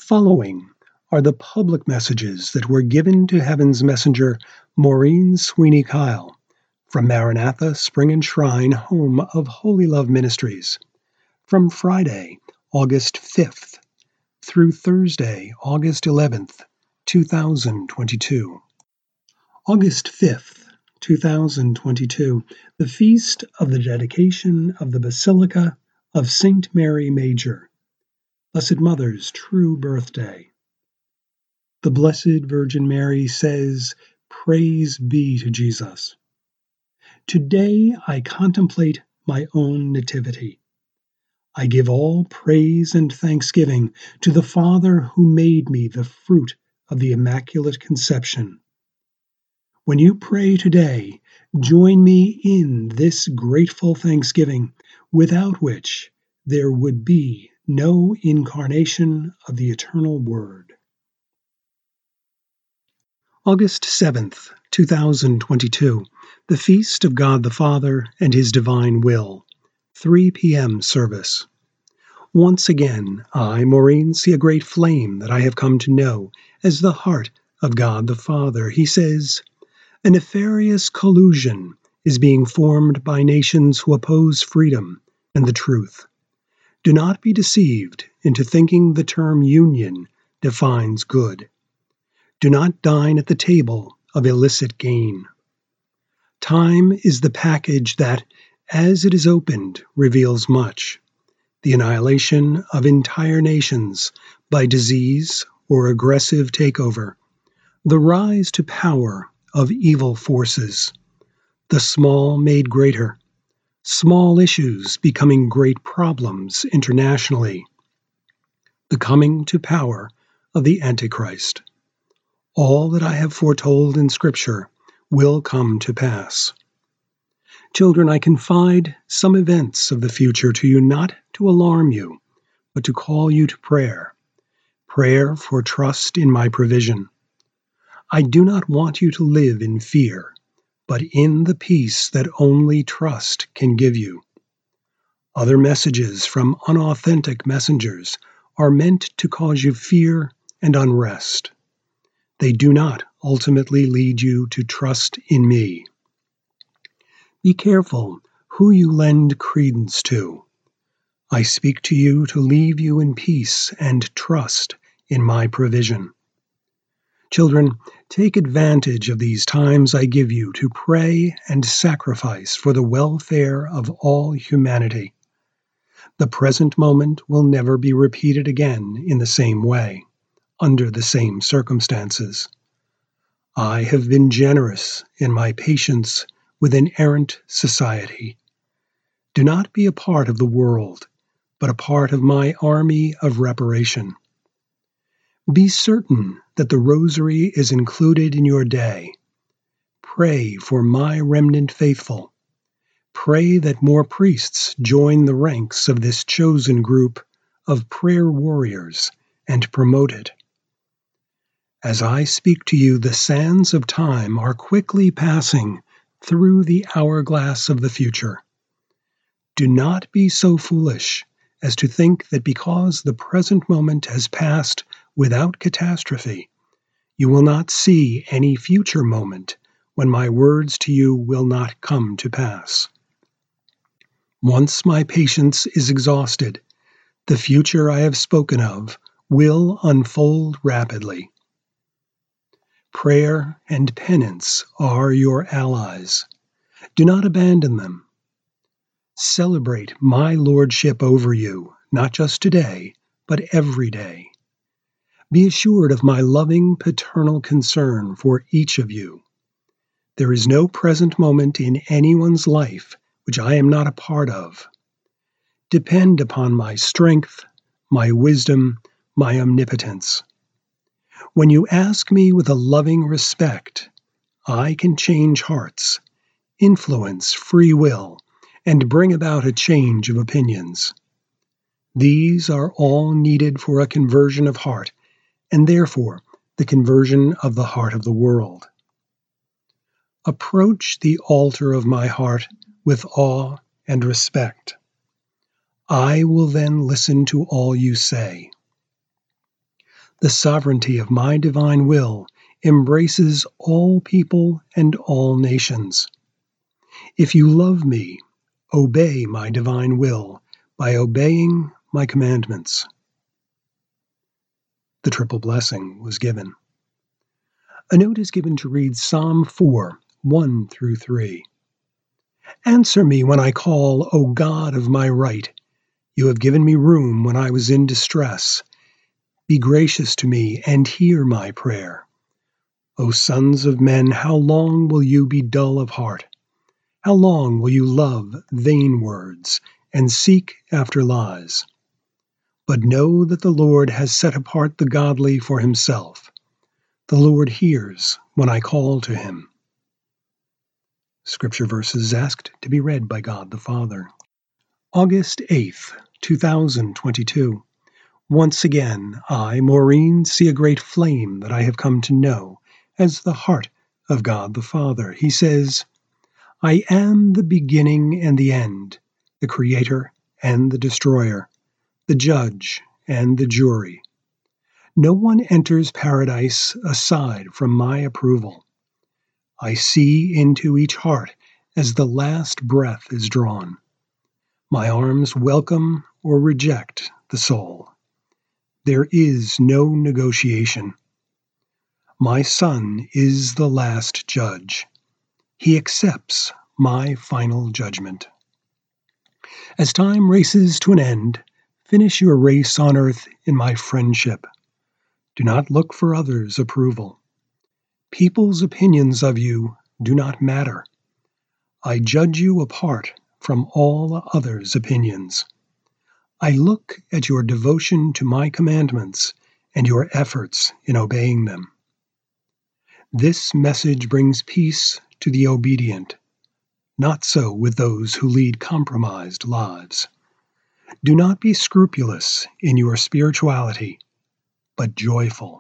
following are the public messages that were given to Heaven's Messenger, Maureen Sweeney Kyle, from Maranatha Spring and Shrine, home of Holy Love Ministries, from Friday, August 5th, through Thursday, August 11th, 2022. August 5th, 2022, the feast of the dedication of the Basilica of St. Mary Major, Blessed Mother's true birthday. The Blessed Virgin Mary says, "Praise be to Jesus." Today I contemplate my own nativity. I give all praise and thanksgiving to the Father who made me the fruit of the Immaculate Conception. When you pray today, join me in this grateful thanksgiving, without which there would be no incarnation of the eternal Word. August 7th, 2022, the Feast of God the Father and His Divine Will, 3 p.m. service. Once again, I, Maureen, see a great flame that I have come to know as the heart of God the Father. He says, "A nefarious collusion is being formed by nations who oppose freedom and the truth. Do not be deceived into thinking the term union defines good. Do not dine at the table of illicit gain. Time is the package that, as it is opened, reveals much. The annihilation of entire nations by disease or aggressive takeover, the rise to power of evil forces, the small made greater, small issues becoming great problems internationally, the coming to power of the Antichrist. All that I have foretold in Scripture will come to pass. Children, I confide some events of the future to you, not to alarm you, but to call you to prayer. Prayer for trust in my provision. I do not want you to live in fear, but in the peace that only trust can give you. Other messages from unauthentic messengers are meant to cause you fear and unrest. They do not ultimately lead you to trust in me. Be careful who you lend credence to. I speak to you to leave you in peace and trust in my provision. Children, take advantage of these times I give you to pray and sacrifice for the welfare of all humanity. The present moment will never be repeated again in the same way, under the same circumstances. I have been generous in my patience with an errant society. Do not be a part of the world, but a part of my army of reparation. Be certain that the rosary is included in your day. Pray for my remnant faithful. Pray that more priests join the ranks of this chosen group of prayer warriors and promote it. As I speak to you, the sands of time are quickly passing through the hourglass of the future. Do not be so foolish as to think that because the present moment has passed without catastrophe, you will not see any future moment when my words to you will not come to pass. Once my patience is exhausted, the future I have spoken of will unfold rapidly. Prayer and penance are your allies. Do not abandon them. Celebrate my lordship over you, not just today, but every day. Be assured of my loving paternal concern for each of you. There is no present moment in anyone's life which I am not a part of. Depend upon my strength, my wisdom, my omnipotence. When you ask me with a loving respect, I can change hearts, influence free will, and bring about a change of opinions. These are all needed for a conversion of heart, and therefore the conversion of the heart of the world. Approach the altar of my heart with awe and respect. I will then listen to all you say. The sovereignty of my divine will embraces all people and all nations. If you love me, obey my divine will by obeying my commandments. The triple blessing was given. A note is given to read Psalm 4, 1 through 3. Answer me when I call, O God of my right. You have given me room when I was in distress. Be gracious to me and hear my prayer. O sons of men, how long will you be dull of heart? How long will you love vain words and seek after lies? But know that the Lord has set apart the godly for himself. The Lord hears when I call to him. Scripture verses asked to be read by God the Father. August 8th, 2022. Once again, I, Maureen, see a great flame that I have come to know as the heart of God the Father. He says, I am the beginning and the end, the creator and the destroyer, the judge and the jury. No one enters paradise aside from my approval. I see into each heart as the last breath is drawn. My arms welcome or reject the soul. There is no negotiation. My Son is the last judge. He accepts my final judgment. As time races to an end, finish your race on earth in my friendship. Do not look for others' approval. People's opinions of you do not matter. I judge you apart from all others' opinions. I look at your devotion to my commandments and your efforts in obeying them. This message brings peace to the obedient. Not so with those who lead compromised lives. Do not be scrupulous in your spirituality, but joyful.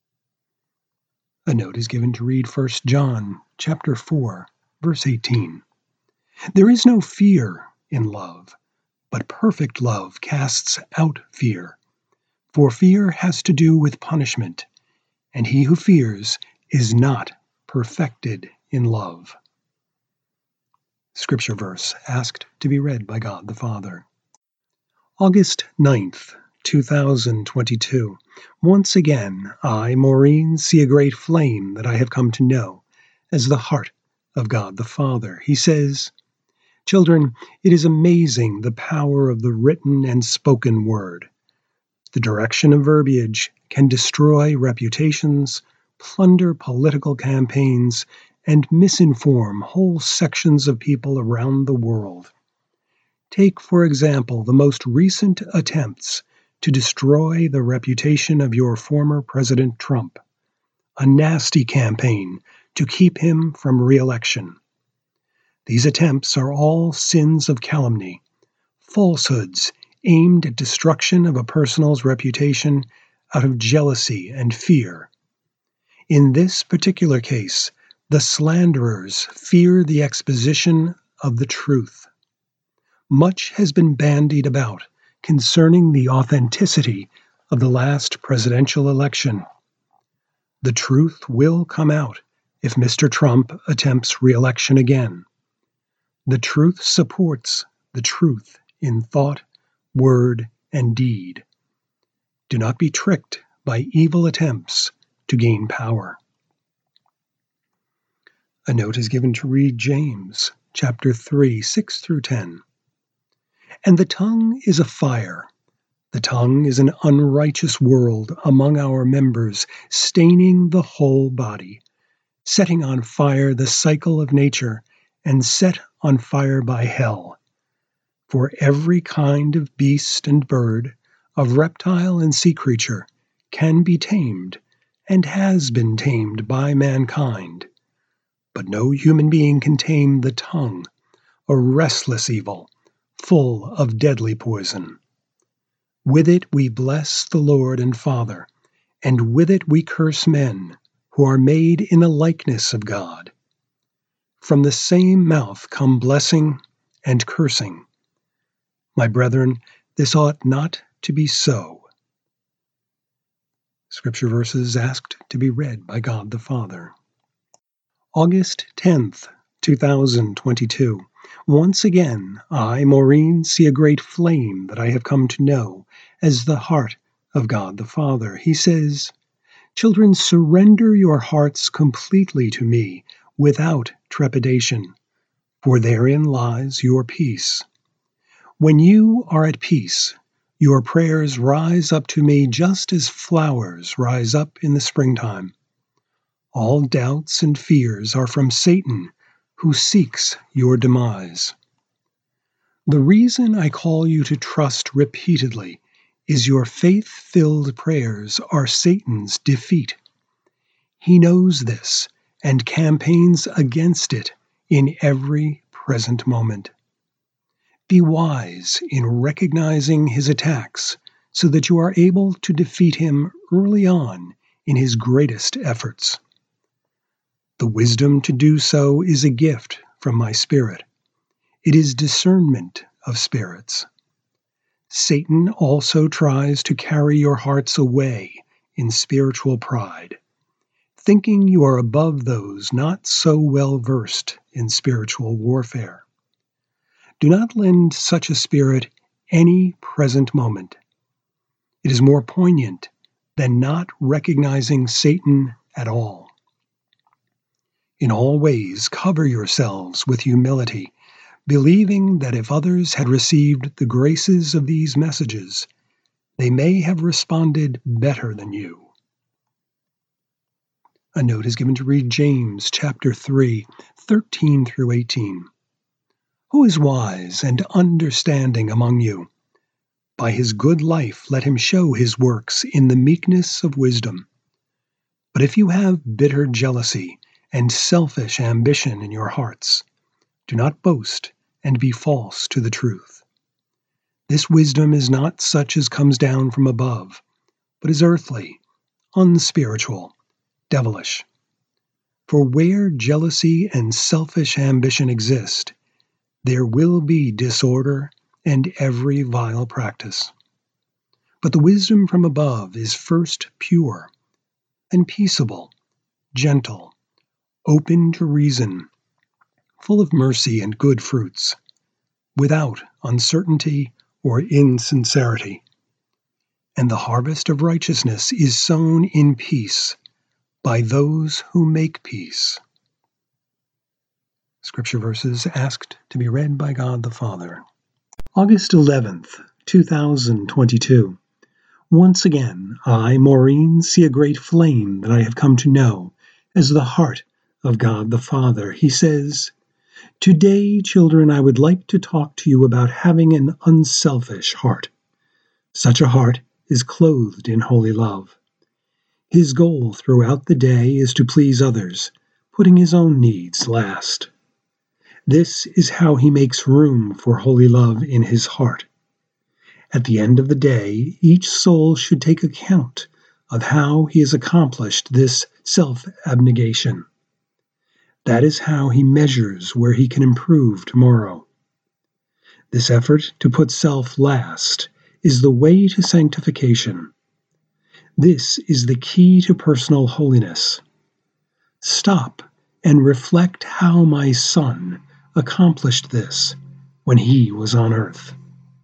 A note is given to read 1 John chapter 4, verse 18. There is no fear in love, but perfect love casts out fear. For fear has to do with punishment, and he who fears is not perfected in love. Scripture verse asked to be read by God the Father. August 9th, 2022. Once again, I, Maureen, see a great flame that I have come to know as the heart of God the Father. He says, Children, it is amazing the power of the written and spoken word. The direction of verbiage can destroy reputations, plunder political campaigns, and misinform whole sections of people around the world. Take, for example, the most recent attempts to destroy the reputation of your former President Trump, a nasty campaign to keep him from re-election. These attempts are all sins of calumny, falsehoods aimed at destruction of a person's reputation out of jealousy and fear. In this particular case, the slanderers fear the exposition of the truth. Much has been bandied about concerning the authenticity of the last presidential election. The truth will come out if Mr. Trump attempts re-election again. The truth supports the truth in thought, word, and deed. Do not be tricked by evil attempts to gain power. A note is given to read James, chapter 3, 6 through 10. And the tongue is a fire. The tongue is an unrighteous world among our members, staining the whole body, setting on fire the cycle of nature, and set on fire by hell. For every kind of beast and bird, of reptile and sea creature, can be tamed, and has been tamed by mankind. But no human being can tame the tongue, a restless evil, full of deadly poison. With it we bless the Lord and Father, and with it we curse men, who are made in the likeness of God. From the same mouth come blessing and cursing. My brethren, this ought not to be so. Scripture verses asked to be read by God the Father. August 10th, 2022. Once again, I, Maureen, see a great flame that I have come to know as the heart of God the Father. He says, "Children, surrender your hearts completely to me without trepidation, for therein lies your peace. When you are at peace, your prayers rise up to me just as flowers rise up in the springtime. All doubts and fears are from Satan, who seeks your demise. The reason I call you to trust repeatedly is your faith-filled prayers are Satan's defeat. He knows this and campaigns against it in every present moment. Be wise in recognizing his attacks so that you are able to defeat him early on in his greatest efforts. The wisdom to do so is a gift from my Spirit. It is discernment of spirits. Satan also tries to carry your hearts away in spiritual pride, thinking you are above those not so well versed in spiritual warfare. Do not lend such a spirit any present moment. It is more poignant than not recognizing Satan at all. In all ways, cover yourselves with humility, believing that if others had received the graces of these messages, they may have responded better than you." A note is given to read James chapter 3, 13 through 18. "Who is wise and understanding among you? By his good life let him show his works in the meekness of wisdom. But if you have bitter jealousy and selfish ambition in your hearts, do not boast and be false to the truth. This wisdom is not such as comes down from above, but is earthly, unspiritual, devilish. For where jealousy and selfish ambition exist, there will be disorder and every vile practice. But the wisdom from above is first pure, and peaceable, gentle, open to reason, full of mercy and good fruits, without uncertainty or insincerity. And the harvest of righteousness is sown in peace by those who make peace." Scripture verses asked to be read by God the Father. August 11th, 2022. Once again, I, Maureen, see a great flame that I have come to know as the heart of God the Father. He says, "Today, children, I would like to talk to you about having an unselfish heart. Such a heart is clothed in holy love. His goal throughout the day is to please others, putting his own needs last. This is how he makes room for holy love in his heart. At the end of the day, each soul should take account of how he has accomplished this self-abnegation. That is how he measures where he can improve tomorrow. This effort to put self last is the way to sanctification. This is the key to personal holiness. Stop and reflect how my Son accomplished this when he was on earth."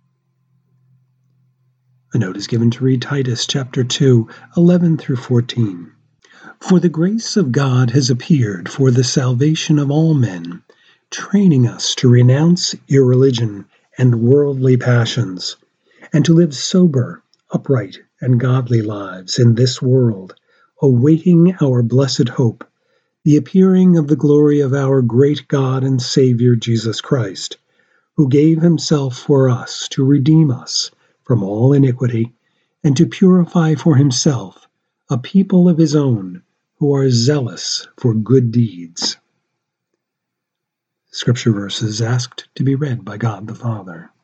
A note is given to read Titus chapter 2, 11 through 14. "For the grace of God has appeared for the salvation of all men, training us to renounce irreligion and worldly passions, and to live sober, upright, and godly lives in this world, awaiting our blessed hope, the appearing of the glory of our great God and Savior Jesus Christ, who gave himself for us to redeem us from all iniquity, and to purify for himself a people of his own who are zealous for good deeds." Scripture verses asked to be read by God the Father.